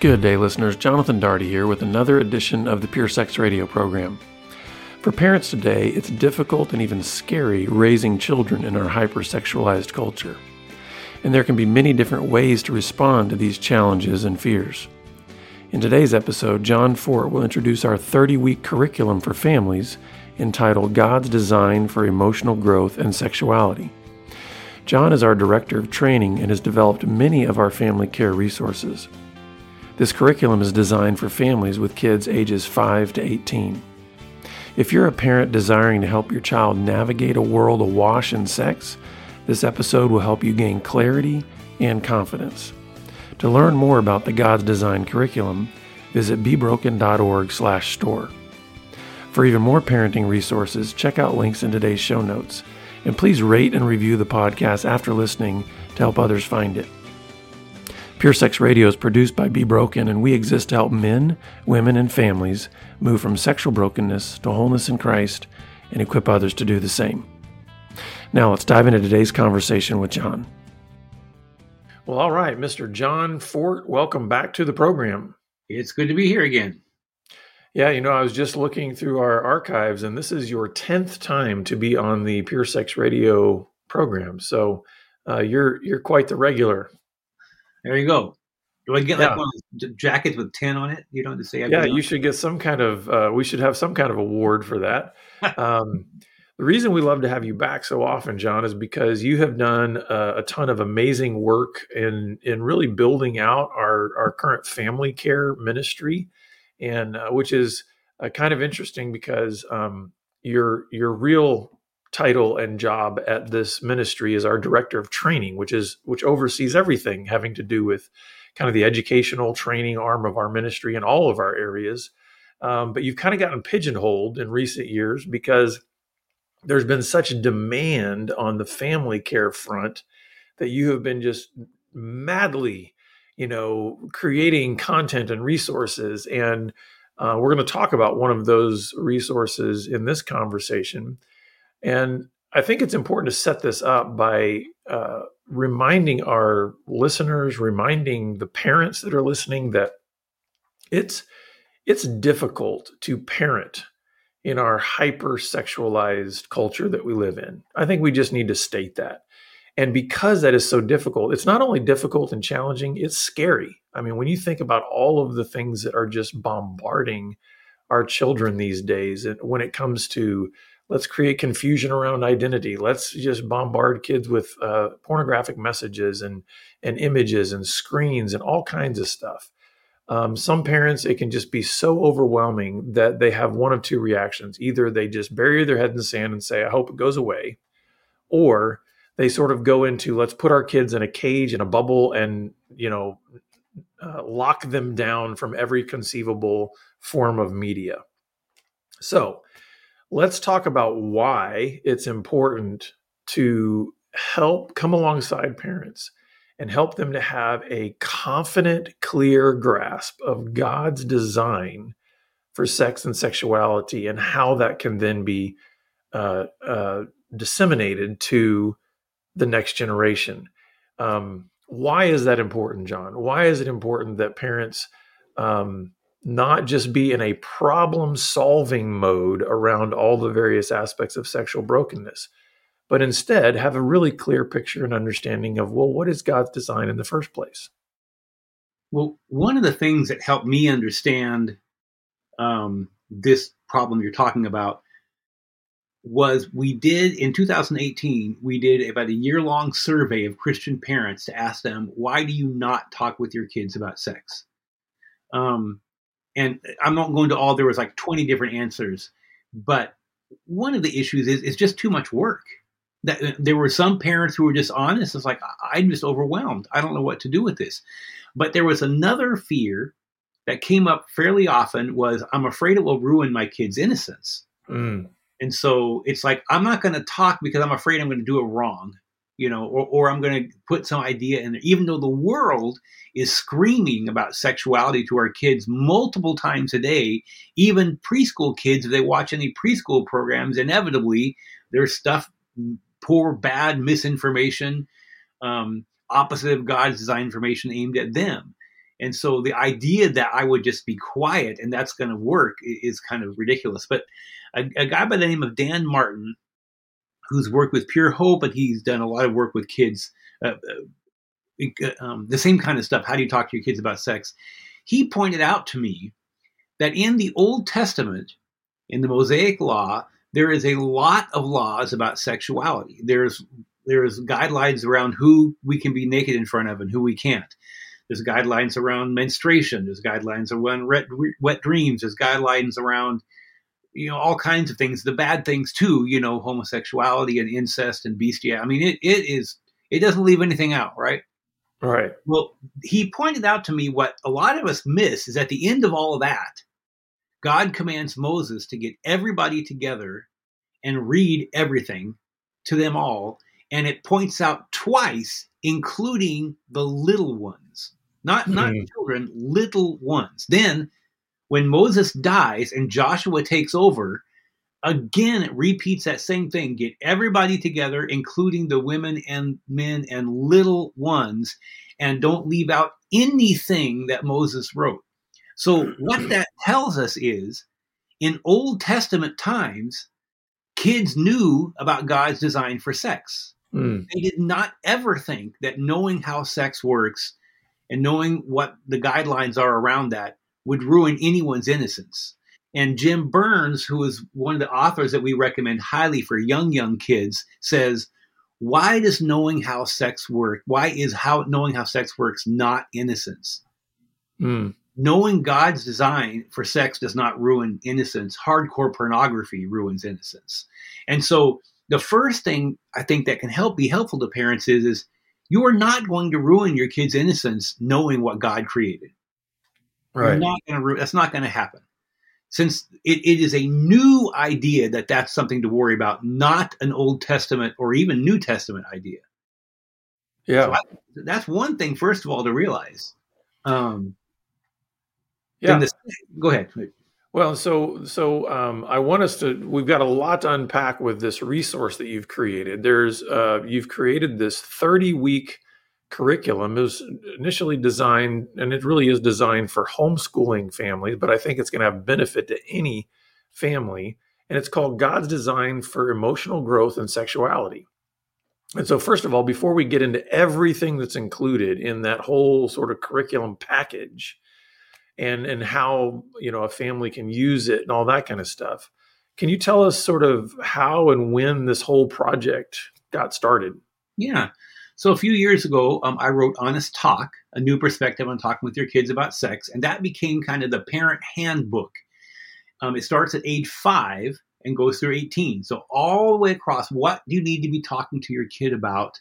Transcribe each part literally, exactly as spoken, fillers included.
Good day, listeners. Jonathan Daugherty here with another edition of the Pure Sex Radio program. For parents today, it's difficult and even scary raising children in our hypersexualized culture. And there can be many different ways to respond to these challenges and fears. In today's episode, John Fort will introduce our thirty-week curriculum for families entitled God's Design for Emotional Growth and Sexuality. John is our Director of Training and has developed many of our family care resources. This curriculum is designed for families with kids ages five to eighteen. If you're a parent desiring to help your child navigate a world awash in sex, this episode will help you gain clarity and confidence. To learn more about the God's Design curriculum, visit bebroken.org slash store. For even more parenting resources, check out links in today's show notes. And please rate and review the podcast after listening to help others find it. Pure Sex Radio is produced by Be Broken, and we exist to help men, women, and families move from sexual brokenness to wholeness in Christ and equip others to do the same. Now let's dive into today's conversation with John. Well, all right, Mister John Fort, welcome back to the program. It's good to be here again. Yeah, you know, I was just looking through our archives, and this is your tenth time to be on the Pure Sex Radio program. So uh, you're you're quite the regular. There you go. Do I get like Yeah. one of those jackets with ten on it? You don't have to say. I've Yeah, been on- you should get some kind of, uh, we should have some kind of award for that. Um, the reason we love to have you back so often, John, is because you have done uh, a ton of amazing work in in really building out our, our current family care ministry, and uh, which is uh, kind of interesting because um, your your real title and job at this ministry is our Director of Training, which is which oversees everything having to do with kind of the educational training arm of our ministry in all of our areas. Um, but you've kind of gotten pigeonholed in recent years because there's been such demand on the family care front that you have been just madly, you know, creating content and resources. And uh, we're going to talk about one of those resources in this conversation. And I think it's important to set this up by uh, reminding our listeners, reminding the parents that are listening that it's it's difficult to parent in our hyper-sexualized culture that we live in. I think we just need to state that. And because that is so difficult, it's not only difficult and challenging, it's scary. I mean, when you think about all of the things that are just bombarding our children these days, and when it comes to let's create confusion around identity. Let's just bombard kids with uh, pornographic messages and, and images and screens and all kinds of stuff. Um, some parents, it can just be so overwhelming that they have one of two reactions. Either they just bury their head in the sand and say, I hope it goes away. Or they sort of go into, let's put our kids in a cage, in a bubble, and, you know, uh, lock them down from every conceivable form of media. So, let's talk about why it's important to help come alongside parents and help them to have a confident, clear grasp of God's design for sex and sexuality and how that can then be uh, uh, disseminated to the next generation. Um, why is that important, John? Why is it important that parents um, not just be in a problem-solving mode around all the various aspects of sexual brokenness, but instead have a really clear picture and understanding of, well, what is God's design in the first place? Well, one of the things that helped me understand um, this problem you're talking about was we did, in two thousand eighteen, we did about a year-long survey of Christian parents to ask them, why do you not talk with your kids about sex? Um, And I'm not going to all, there was like twenty different answers, but one of the issues is it's just too much work. That there were some parents who were just honest. It's like, I'm just overwhelmed. I don't know what to do with this. But there was another fear that came up fairly often was, I'm afraid it will ruin my kid's innocence. Mm. And so it's like, I'm not going to talk because I'm afraid I'm going to do it wrong. You know, or, or I'm going to put some idea in there, even though the world is screaming about sexuality to our kids multiple times a day. Even preschool kids, if they watch any preschool programs, inevitably there's stuff, poor, bad misinformation, um, opposite of God's design information aimed at them. And so the idea that I would just be quiet and that's going to work is kind of ridiculous. But a, a guy by the name of Dan Martin, who's worked with Pure Hope, and he's done a lot of work with kids, uh, uh, um, the same kind of stuff. How do you talk to your kids about sex? He pointed out to me that in the Old Testament, in the Mosaic Law, there is a lot of laws about sexuality. There's there's guidelines around who we can be naked in front of and who we can't. There's guidelines around menstruation. There's guidelines around wet, wet dreams. There's guidelines around, you know, all kinds of things, the bad things too, you know, homosexuality and incest and bestiality. I mean, it, it is, it doesn't leave anything out, right? Right. Well, he pointed out to me what a lot of us miss is at the end of all of that, God commands Moses to get everybody together and read everything to them all. And it points out twice, including the little ones, not, mm-hmm. not children, little ones. Then when Moses dies and Joshua takes over, again, it repeats that same thing. Get everybody together, including the women and men and little ones, and don't leave out anything that Moses wrote. So what that tells us is, in Old Testament times, kids knew about God's design for sex. Mm. They did not ever think that knowing how sex works and knowing what the guidelines are around that would ruin anyone's innocence. And Jim Burns, who is one of the authors that we recommend highly for young, young kids, says, why does knowing how sex works, why is how knowing how sex works not innocence? Mm. Knowing God's design for sex does not ruin innocence. Hardcore pornography ruins innocence. And so the first thing I think that can help be helpful to parents is, is you are not going to ruin your kid's innocence knowing what God created. Right. You're not going to ru- that's not going to happen. Since it, it is a new idea that that's something to worry about, not an Old Testament or even New Testament idea. Yeah. So I, that's one thing, first of all, to realize. Um, yeah. The, go ahead. Well, so so um, I want us to. We've got a lot to unpack with this resource that you've created. There's uh, you've created this thirty week curriculum. It was initially designed, and it really is designed for homeschooling families, but I think it's going to have benefit to any family. And it's called God's Design for Emotional Growth and Sexuality. And so, first of all, before we get into everything that's included in that whole sort of curriculum package, and and how, you know, a family can use it and all that kind of stuff, can you tell us sort of how and when this whole project got started? Yeah. So a few years ago, um, I wrote Honest Talk, a new perspective on talking with your kids about sex. And that became kind of the parent handbook. Um, it starts at age five and goes through eighteen. So all the way across, what do you need to be talking to your kid about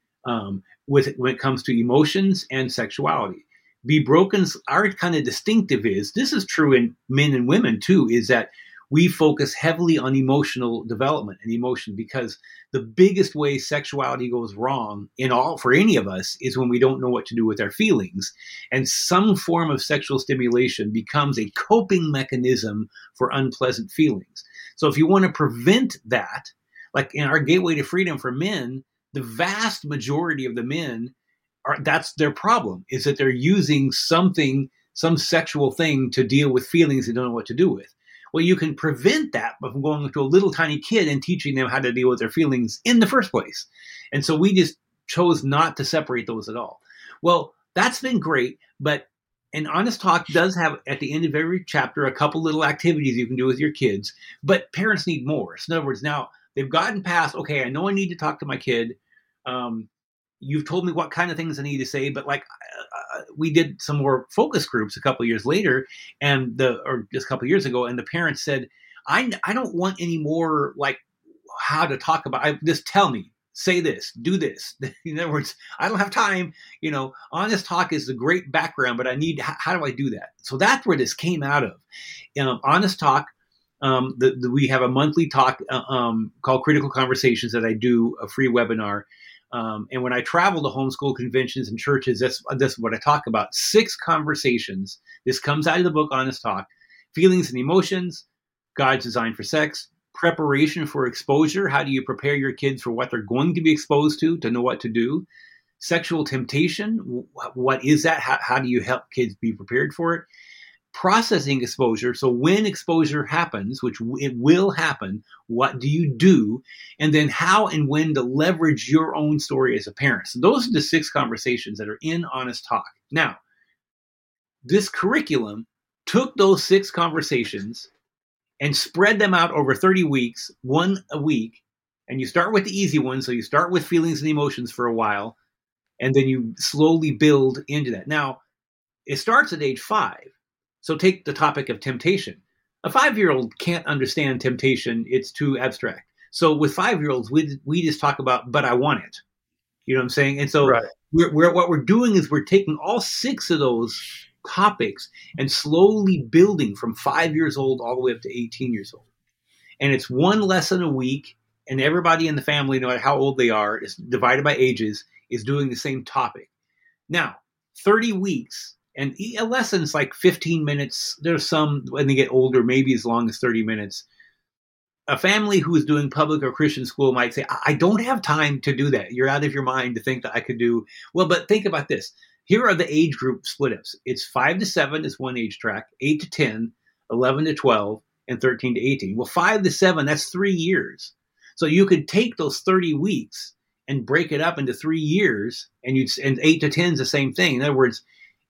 um, with when it comes to emotions and sexuality? Be Broken's, our kind of distinctive is, this is true in men and women too, is that we focus heavily on emotional development and emotion, because the biggest way sexuality goes wrong in all for any of us is when we don't know what to do with our feelings. And some form of sexual stimulation becomes a coping mechanism for unpleasant feelings. So if you want to prevent that, like in our Gateway to Freedom for men, the vast majority of the men are, that's their problem, is that they're using something, some sexual thing to deal with feelings they don't know what to do with. Well, you can prevent that by going to a little tiny kid and teaching them how to deal with their feelings in the first place. And so we just chose not to separate those at all. Well, that's been great, but an Honest Talk does have at the end of every chapter a couple little activities you can do with your kids, but parents need more. So in other words, now they've gotten past, okay, I know I need to talk to my kid. Um, You've told me what kind of things I need to say, but like uh, we did some more focus groups a couple of years later, and the or just a couple of years ago, and the parents said, "I I don't want any more like how to talk about. I, just tell me, say this, do this." In other words, I don't have time. You know, Honest Talk is a great background, but I need how, how do I do that? So that's where this came out of. Um, Honest Talk. Um, the, the, we have a monthly talk uh, um, called Critical Conversations that I do, a free webinar. Um, and when I travel to homeschool conventions and churches, that's, that's what I talk about. Six conversations. This comes out of the book, Honest Talk. Feelings and emotions, God's design for sex, preparation for exposure. How do you prepare your kids for what they're going to be exposed to, to know what to do? Sexual temptation, what is that? How, how do you help kids be prepared for it? Processing exposure. So when exposure happens, which it will happen, what do you do? And then how and when to leverage your own story as a parent. So those are the six conversations that are in Honest Talk. Now, this curriculum took those six conversations and spread them out over thirty weeks, one a week. And you start with the easy one. So you start with feelings and emotions for a while, and then you slowly build into that. Now, it starts at age five. So take the topic of temptation. A five-year-old can't understand temptation. It's too abstract. So with five-year-olds, we, we just talk about, but I want it. You know what I'm saying? And so right. we're, we're, what we're doing is we're taking all six of those topics and slowly building from five years old all the way up to eighteen years old. And it's one lesson a week, and everybody in the family, no matter how old they are, is divided by ages, is doing the same topic. Now, thirty weeks, and a lesson's like fifteen minutes. There's some, when they get older, maybe as long as thirty minutes. A family who is doing public or Christian school might say, I don't have time to do that. You're out of your mind to think that I could do. Well, but think about this. Here are the age group split-ups. It's five to seven is one age track, eight to ten, eleven to twelve, and thirteen to eighteen. Well, five to seven, that's three years. So you could take those thirty weeks and break it up into three years, and you'd and eight to ten is the same thing. In other words,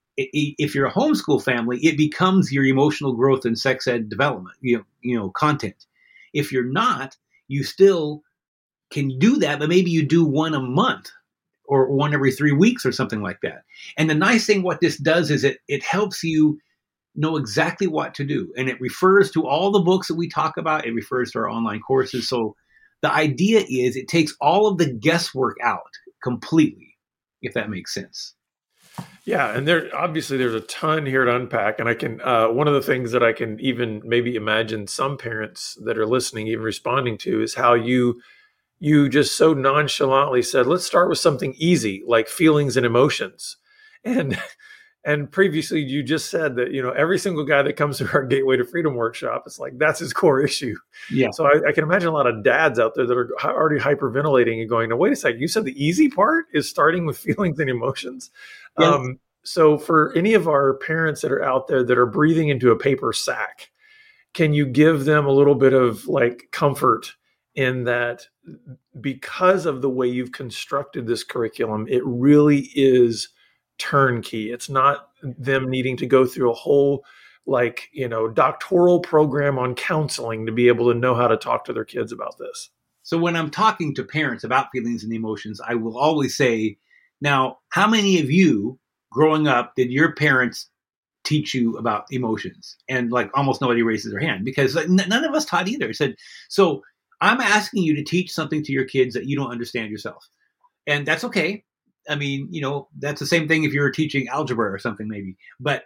if you're a homeschool family, it becomes your emotional growth and sex ed development, you know, you know, content. If you're not, you still can do that, but maybe you do one a month or one every three weeks or something like that. And the nice thing what this does is it it helps you know exactly what to do. And it refers to all the books that we talk about. It refers to our online courses. So the idea is it takes all of the guesswork out completely, if that makes sense. Yeah, and there obviously there's a ton here to unpack, and I can uh, one of the things that I can even maybe imagine some parents that are listening even responding to is how you you just so nonchalantly said, let's start with something easy like feelings and emotions, and and previously you just said that you know every single guy that comes to our Gateway to Freedom workshop, it's like that's his core issue. Yeah. So I, I can imagine a lot of dads out there that are already hyperventilating and going, "No, wait a second, you said the easy part is starting with feelings and emotions." Yeah. Um, so for any of our parents that are out there that are breathing into a paper sack, can you give them a little bit of like comfort in that because of the way you've constructed this curriculum, it really is turnkey. It's not them needing to go through a whole like, you know, doctoral program on counseling to be able to know how to talk to their kids about this. So when I'm talking to parents about feelings and emotions, I will always say, now, how many of you growing up did your parents teach you about emotions? And like almost nobody raises their hand because like, n- none of us taught either. I said, so I'm asking you to teach something to your kids that you don't understand yourself. And that's okay. I mean, you know, that's the same thing if you were teaching algebra or something maybe. But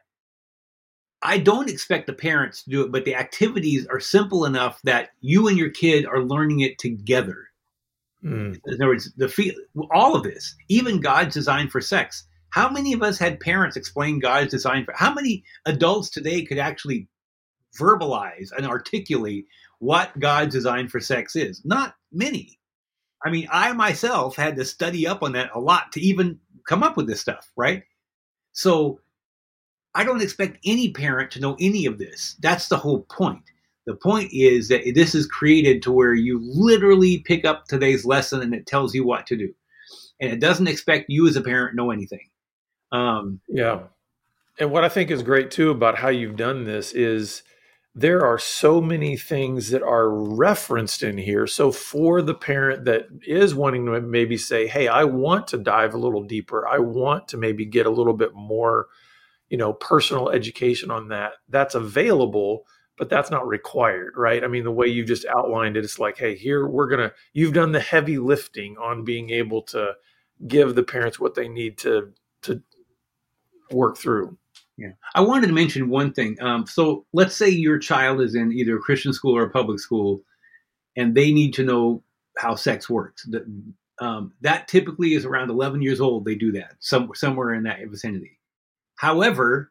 I don't expect the parents to do it, but the activities are simple enough that you and your kid are learning it together. Mm. In other words, the feel, all of this, even God's design for sex. How many of us had parents explain God's design for? How many adults today could actually verbalize and articulate what God's design for sex is? Not many. I mean, I myself had to study up on that a lot to even come up with this stuff, right? So I don't expect any parent to know any of this. That's the whole point. The point is that this is created to where you literally pick up today's lesson and it tells you what to do. And it doesn't expect you as a parent to know anything. Um, yeah. And what I think is great too about how you've done this is there are so many things that are referenced in here. So for the parent that is wanting to maybe say, hey, I want to dive a little deeper. I want to maybe get a little bit more, you know, personal education on that. That's available, but that's not required, right? I mean, the way you just outlined it, it's like, hey, here we're going to, you've done the heavy lifting on being able to give the parents what they need to, to work through. Yeah. I wanted to mention one thing. Um, so let's say your child is in either a Christian school or a public school, and they need to know how sex works. The, um, that typically is around eleven years old. They do that some, somewhere in that vicinity. However,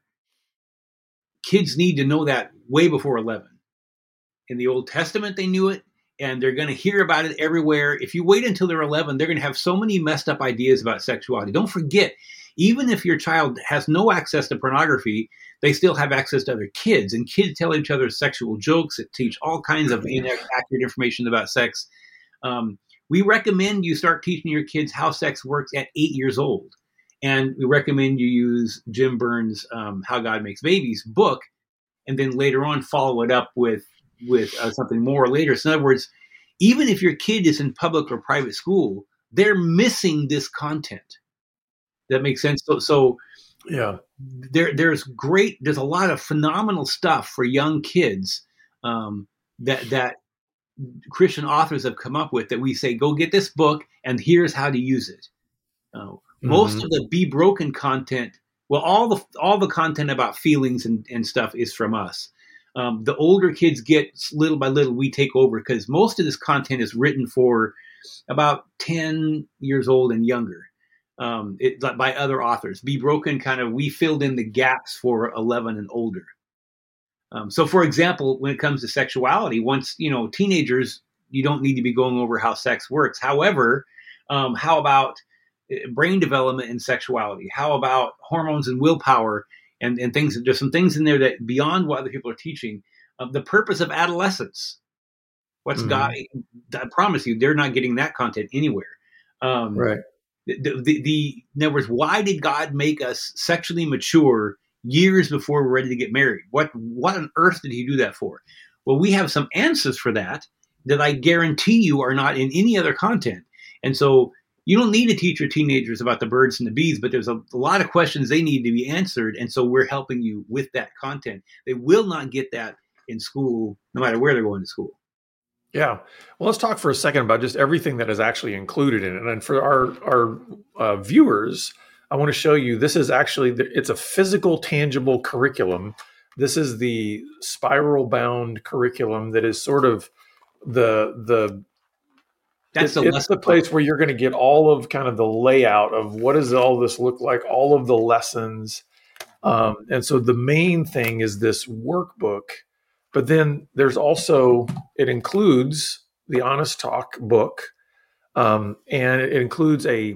kids need to know that way before eleven. In the Old Testament, they knew it. and they're going to hear about it everywhere. If you wait until they're eleven, they're going to have so many messed up ideas about sexuality. Don't forget, even if your child has no access to pornography, they still have access to other kids, and kids tell each other sexual jokes that teach all kinds of inaccurate information about sex. Um, we recommend you start teaching your kids how sex works at eight years old. And we recommend you use Jim Burns' um, How God Makes Babies book, and then later on follow it up with, with uh, something more later. So in other words, even if your kid is in public or private school, they're missing this content. That makes sense. So, so yeah, there, there's great, there's a lot of phenomenal stuff for young kids um, that, that Christian authors have come up with that we say, go get this book and here's how to use it. Uh, most mm-hmm. of the Be Broken content, well, all the, all the content about feelings and, and stuff is from us. Um, the older kids get, little by little, we take over because most of this content is written for about ten years old and younger. Um, it, by other authors. Be Broken kind of, we filled in the gaps for eleven and older. Um, so, for example, when it comes to sexuality, once, you know, teenagers, you don't need to be going over how sex works. However, um, how about brain development and sexuality? How about hormones and willpower and, and things? There's some things in there that beyond what other people are teaching. Uh, the purpose of adolescence. What's mm-hmm. God? I promise you, they're not getting that content anywhere. Um, right. The, the, the, in other words, why did God make us sexually mature years before we're ready to get married? What, what on earth did he do that for? Well, we have some answers for that that I guarantee you are not in any other content. And so you don't need to teach your teenagers about the birds and the bees, but there's a, a lot of questions they need to be answered. And so we're helping you with that content. They will not get that in school, no matter where they're going to school. Yeah. Well, let's talk for a second about just everything that is actually included in it. And for our, our uh, viewers, I want to show you, this is actually, the, it's a physical, tangible curriculum. This is the spiral bound curriculum that is sort of the, the, That's it, the it's the place where you're going to get all of kind of the layout of what does all this look like, all of the lessons. Um, and so the main thing is this workbook. But then there's also, it includes the Honest Talk book, um, and it includes a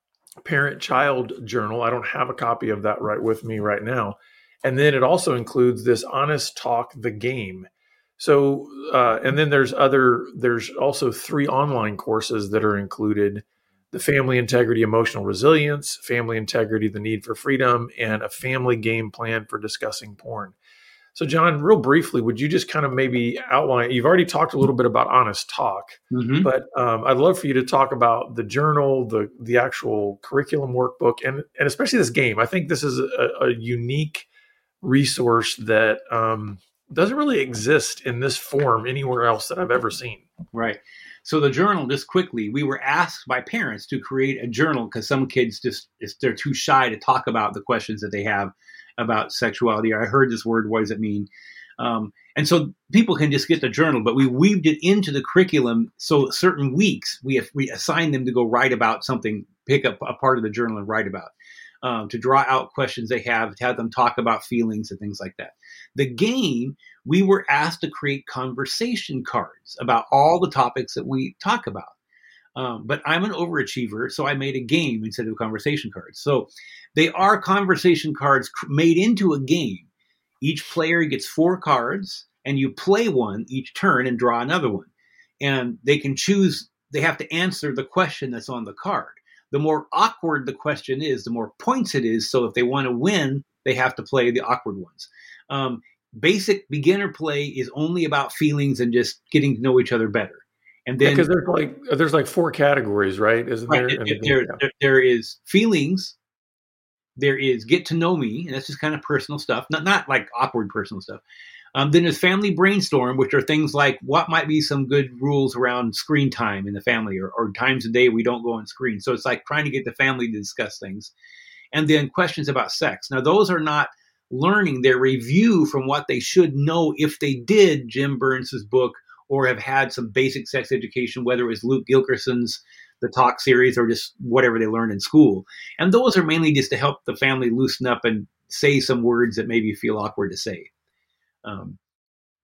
parent-child journal. I don't have a copy of that right with me right now. And then it also includes this Honest Talk, the game. So, uh, and then there's other, there's also three online courses that are included: the Family Integrity, Emotional Resilience, Family Integrity, the Need for Freedom, and a Family Game Plan for Discussing Porn. So, John, real briefly, would you just kind of maybe outline, you've already talked a little bit about Honest Talk, mm-hmm. but um, I'd love for you to talk about the journal, the the actual curriculum workbook, and, and especially this game. I think this is a, a unique resource that um, doesn't really exist in this form anywhere else that I've ever seen. Right. So the journal, just quickly, we were asked by parents to create a journal because some kids just, they're too shy to talk about the questions that they have about sexuality. I heard this word, what does it mean? Um, and so people can just get the journal, but we weaved it into the curriculum. So certain weeks we have, we assign them to go write about something, pick up a part of the journal and write about, um, to draw out questions they have, to have them talk about feelings and things like that. The game, we were asked to create conversation cards about all the topics that we talk about. Um, but I'm an overachiever, so I made a game instead of conversation cards. So they are conversation cards made into a game. Each player gets four cards, and you play one each turn and draw another one. And they can choose, they have to answer the question that's on the card. The more awkward the question is, the more points it is. So if they want to win, they have to play the awkward ones. Um, basic beginner play is only about feelings and just getting to know each other better. And then, because yeah, there's like there's like four categories, right? Isn't right, there? There, there, there? There is feelings. There is get to know me, and that's just kind of personal stuff, not not like awkward personal stuff. Um, then there's family brainstorm, which are things like what might be some good rules around screen time in the family, or, or times a day we don't go on screen. So it's like trying to get the family to discuss things. And then questions about sex. Now those are not learning; they're review from what they should know if they did Jim Burns's book, or have had some basic sex education, whether it was Luke Gilkerson's The Talk series or just whatever they learned in school. And those are mainly just to help the family loosen up and say some words that maybe feel awkward to say. Um,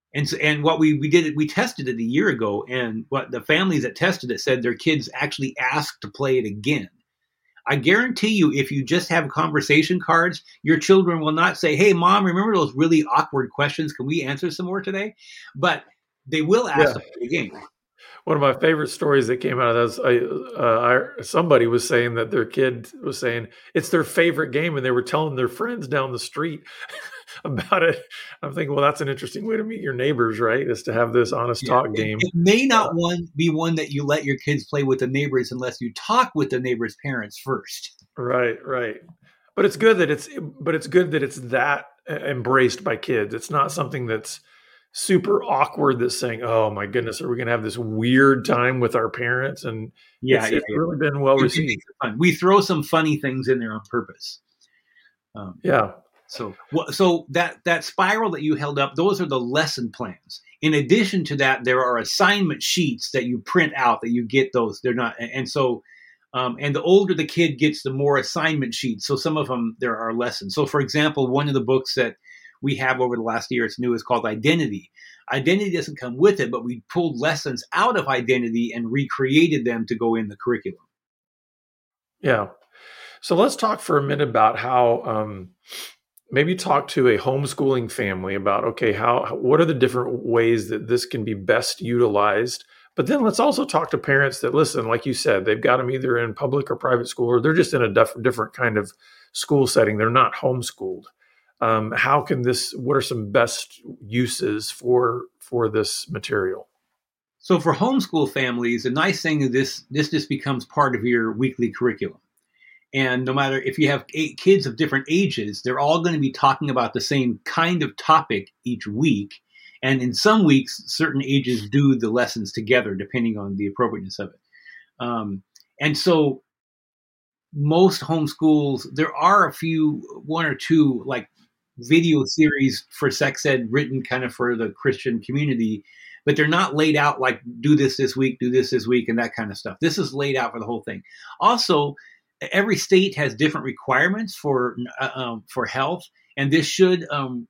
And so, and what we, we did, we tested it a year ago, and what the families that tested it said their kids actually asked to play it again. I guarantee you, if you just have conversation cards, your children will not say, "Hey, mom, remember those really awkward questions? Can we answer some more today?" But they will ask Yeah. to play the game. One of my favorite stories that came out of this, I, uh, I, somebody was saying that their kid was saying it's their favorite game, and they were telling their friends down the street about it. I'm thinking, well, that's an interesting way to meet your neighbors, right? Is to have this honest Yeah. talk It, game. it may not Uh, one be one that you let your kids play with the neighbors unless you talk with the neighbors' parents first. right, right. But it's good that it's, but it's good that it's that embraced by kids. It's not something that's super awkward that's saying, "Oh my goodness, are we going to have this weird time with our parents?" And Yeah, it's yeah, it's yeah. really been well It, it received. makes it fun. We throw some funny things in there on purpose. Um, Yeah, So, so that that spiral that you held up, those are the lesson plans. In addition to that, there are assignment sheets that you print out that you get those. They're not, and so, um, and the older the kid gets, the more assignment sheets. So some of them there are lessons. So, for example, one of the books that we have over the last year, it's new, is called Identity. Identity doesn't come with it, but we pulled lessons out of Identity and recreated them to go in the curriculum. yeah. So let's talk for a minute about how um, maybe talk to a homeschooling family about, okay, how what are the different ways that this can be best utilized? But then let's also talk to parents that listen, like you said, they've got them either in public or private school, or they're just in a def- different kind of school setting. They're not homeschooled. Um, how can this? What are some best uses for for this material? So for homeschool families, the nice thing is this this just becomes part of your weekly curriculum. And no matter if you have eight kids of different ages, they're all going to be talking about the same kind of topic each week. And in some weeks, certain ages do the lessons together, depending on the appropriateness of it. Um, and so most homeschools, there are a few, one or two like video series for sex ed written kind of for the Christian community, but they're not laid out like do this this week, do this this week, and that kind of stuff. This is laid out for the whole thing. Also, every state has different requirements for uh, um, for health, and this should um,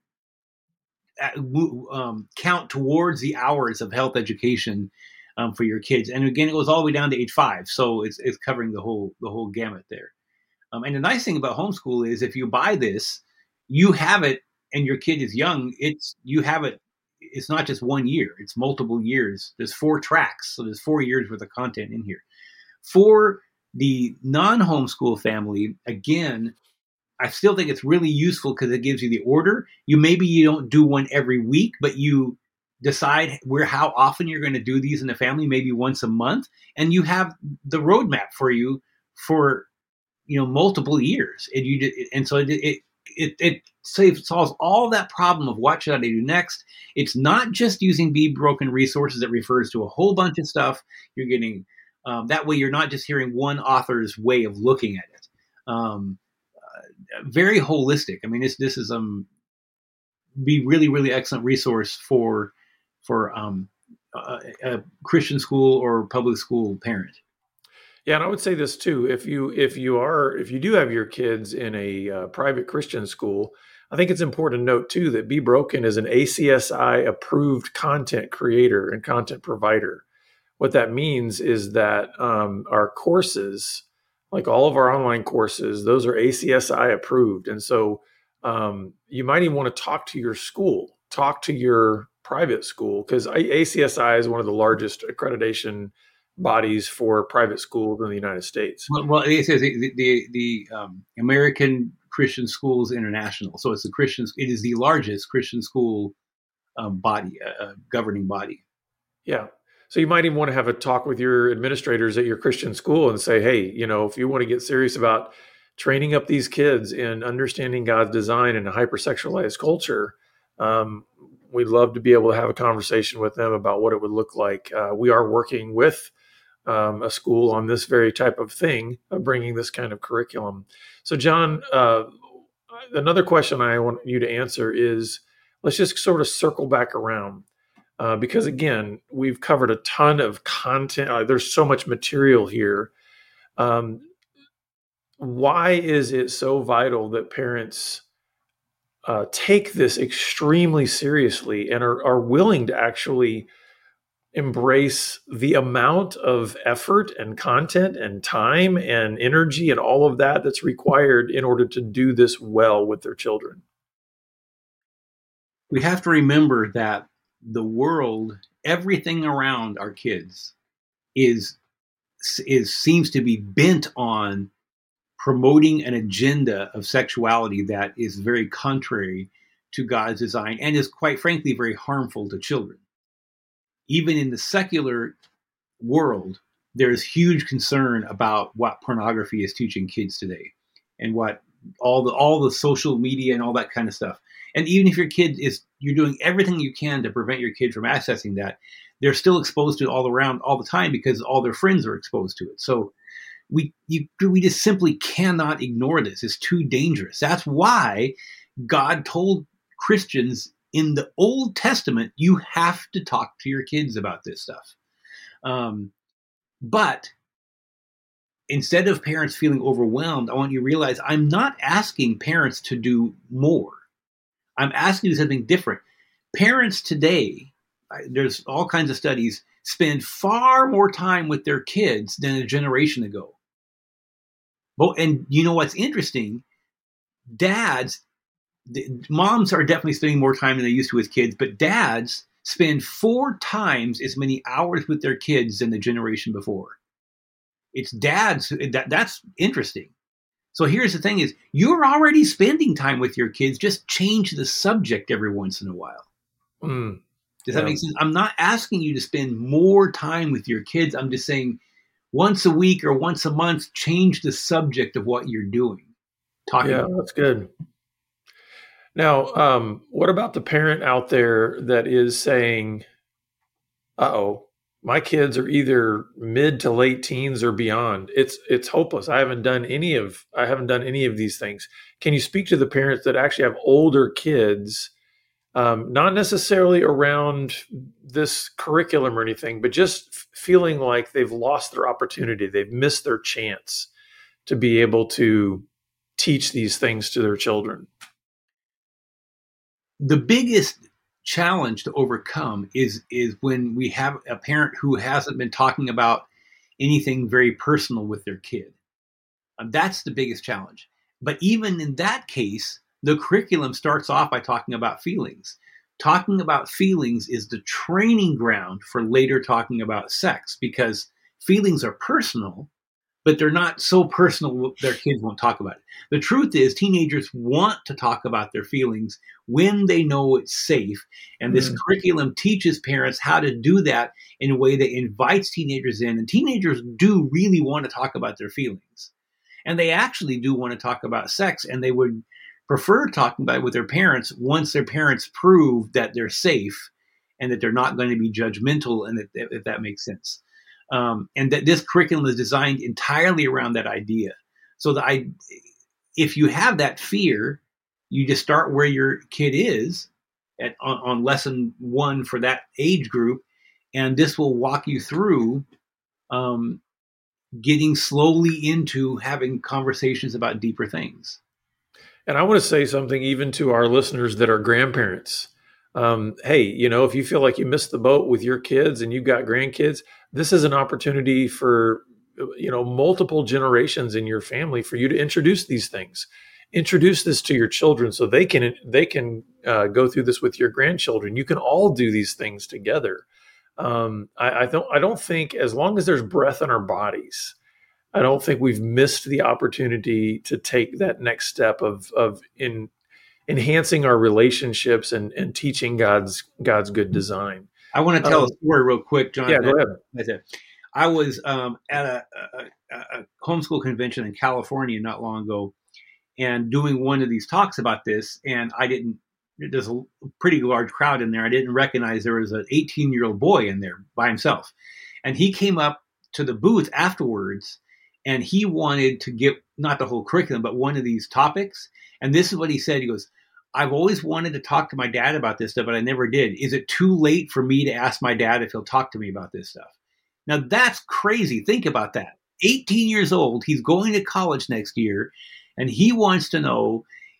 um, count towards the hours of health education um, for your kids. And again, it goes all the way down to age five, so it's it's covering the whole the whole gamut there. Um, and the nice thing about homeschool is if you buy this, you have it, and your kid is young. It's you have it. It's not just one year; it's multiple years. There's four tracks, so there's four years worth of content in here. For the non-homeschool family, again, I still think it's really useful because it gives you the order. You maybe you don't do one every week, but you decide where how often you're going to do these in the family, maybe once a month, and you have the roadmap for you for you know multiple years. And you and so it it it, it saves solves all that problem of what should I do next. It's not just using Be Broken resources. It refers to a whole bunch of stuff. You're getting um, that way. You're not just hearing one author's way of looking at it. Um, very holistic. I mean, this this is um be really really excellent resource for for um a, a Christian school or public school parent. Yeah, and I would say this too: if you if you are if you do have your kids in a uh, private Christian school, I think it's important to note too that Be Broken is an A C S I approved content creator and content provider. What that means is that um, our courses, like all of our online courses, those are A C S I approved. And so um, you might even want to talk to your school, talk to your private school, because A C S I is one of the largest accreditation bodies for private schools in the United States. Well, well it says the the, the um, American Christian Schools International. So it's the Christian. It is the largest Christian school um, body, uh, governing body. Yeah. So you might even want to have a talk with your administrators at your Christian school and say, hey, you know, if you want to get serious about training up these kids in understanding God's design in a hypersexualized culture, um, we'd love to be able to have a conversation with them about what it would look like. Uh, we are working with um, a school on this very type of thing, of bringing this kind of curriculum. So, John, uh, another question I want you to answer is, let's just sort of circle back around. Uh, because again, we've covered a ton of content. Uh, there's so much material here. Um, why is it so vital that parents uh, take this extremely seriously and are, are willing to actually embrace the amount of effort and content and time and energy and all of that that's required in order to do this well with their children. We have to remember that the world, everything around our kids is is seems to be bent on promoting an agenda of sexuality that is very contrary to God's design and is, quite frankly, very harmful to children. Even in the secular world, there is huge concern about what pornography is teaching kids today, and what all the all the social media and all that kind of stuff. And even if your kid is, you're doing everything you can to prevent your kid from accessing that, they're still exposed to it all around all the time because all their friends are exposed to it. So we you, we just simply cannot ignore this. It's too dangerous. That's why God told Christians in the Old Testament, you have to talk to your kids about this stuff. Um, but instead of parents feeling overwhelmed, I want you to realize I'm not asking parents to do more. I'm asking you something different. Parents today, there's all kinds of studies, spend far more time with their kids than a generation ago. But, and you know what's interesting? Dads, moms are definitely spending more time than they used to with kids, but dads spend four times as many hours with their kids than the generation before. It's dads, that, that's interesting. So here's the thing is, you're already spending time with your kids, just change the subject every once in a while. Mm, Does yeah. that make sense? I'm not asking you to spend more time with your kids. I'm just saying once a week or once a month, change the subject of what you're doing. Talking Yeah, about. that's good. Now, um, what about the parent out there that is saying, uh-oh, my kids are either mid to late teens or beyond. It's it's hopeless. I haven't done any of I haven't done any of these things. Can you speak to the parents that actually have older kids, um, not necessarily around this curriculum or anything, but just f- feeling like they've lost their opportunity, they've missed their chance to be able to teach these things to their children? The biggest challenge to overcome is is when we have a parent who hasn't been talking about anything very personal with their kid. Um, that's the biggest challenge. But even in that case, the curriculum starts off by talking about feelings. Talking about feelings is the training ground for later talking about sex, because feelings are personal, but they're not so personal their kids won't talk about it. The truth is, teenagers want to talk about their feelings when they know it's safe. And this mm. curriculum teaches parents how to do that in a way that invites teenagers in. And teenagers do really want to talk about their feelings. And they actually do want to talk about sex. And they would prefer talking about it with their parents once their parents prove that they're safe and that they're not going to be judgmental, and that, if that makes sense. Um, and that this curriculum is designed entirely around that idea. So that I, if you have that fear, you just start where your kid is at on, on lesson one for that age group, and this will walk you through um, getting slowly into having conversations about deeper things. And I want to say something even to our listeners that are grandparents. Um, hey, you know, if you feel like you missed the boat with your kids and you've got grandkids, this is an opportunity for, you know, multiple generations in your family for you to introduce these things. Introduce this to your children so they can they can uh, go through this with your grandchildren. You can all do these things together. Um, I, I don't I don't think, as long as there's breath in our bodies, I don't think we've missed the opportunity to take that next step of of in enhancing our relationships and, and teaching God's God's good design. I want to tell um, a story real quick, John. Yeah, go ahead. I was um, at a, a, a homeschool convention in California not long ago, and doing one of these talks about this, and I didn't. There's a pretty large crowd in there. I didn't recognize there was an eighteen-year-old boy in there by himself, and he came up to the booth afterwards, and he wanted to give not the whole curriculum, but one of these topics. And this is what he said. He goes, I've always wanted to talk to my dad about this stuff, but I never did. Is it too late for me to ask my dad if he'll talk to me about this stuff? Now, that's crazy. Think about that. eighteen years old, he's going to college next year, and he wants to know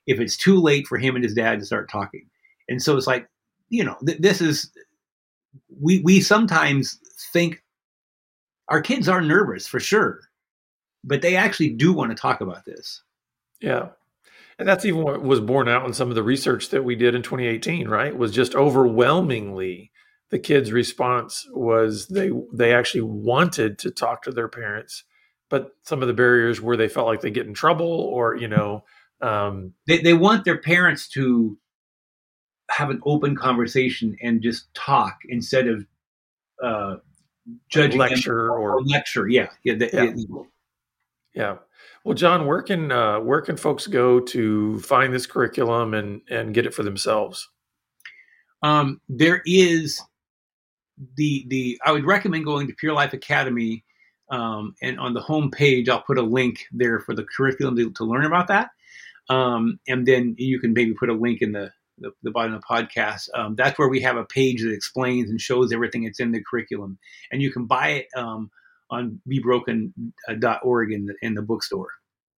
if it's too late for him and his dad to start talking. And so it's like, you know, th- this is, we, we sometimes think our kids are nervous for sure, but they actually do want to talk about this. Yeah. And that's even what was borne out in some of the research that we did in twenty eighteen, right? Was just overwhelmingly the kids' response was they they actually wanted to talk to their parents, but some of the barriers were they felt like they get in trouble or, you know, um, they, they want their parents to have an open conversation and just talk instead of uh, judging lecture them or, or, or lecture. Yeah. Yeah. The, yeah. it, Yeah. Well, John, where can uh, where can folks go to find this curriculum and and get it for themselves? Um, there is the the I would recommend going to Pure Life Academy, um, and on the home page I'll put a link there for the curriculum to, to learn about that, um, and then you can maybe put a link in the the, the bottom of the podcast. Um, that's where we have a page that explains and shows everything that's in the curriculum, and you can buy it um, on be broken dot org in the in the bookstore.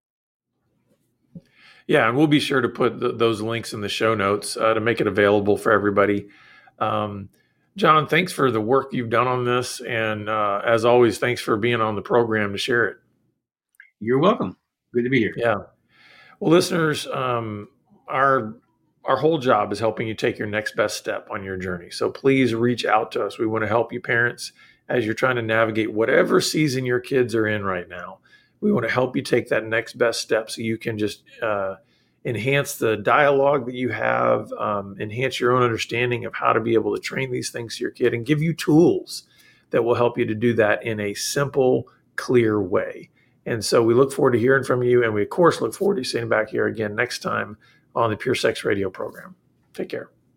Yeah, and we'll be sure to put th- those links in the show notes uh, to make it available for everybody. Um, John, thanks for the work you've done on this. And uh, as always, thanks for being on the program to share it. You're welcome. Good to be here. Yeah. Well, listeners, um, our our whole job is helping you take your next best step on your journey. So please reach out to us. We want to help you parents as you're trying to navigate whatever season your kids are in right now. We want to help you take that next best step so you can just uh, enhance the dialogue that you have, um, enhance your own understanding of how to be able to train these things to your kid, and give you tools that will help you to do that in a simple, clear way. And so we look forward to hearing from you. And we, of course, look forward to seeing you back here again next time on the Pure Sex Radio program. Take care.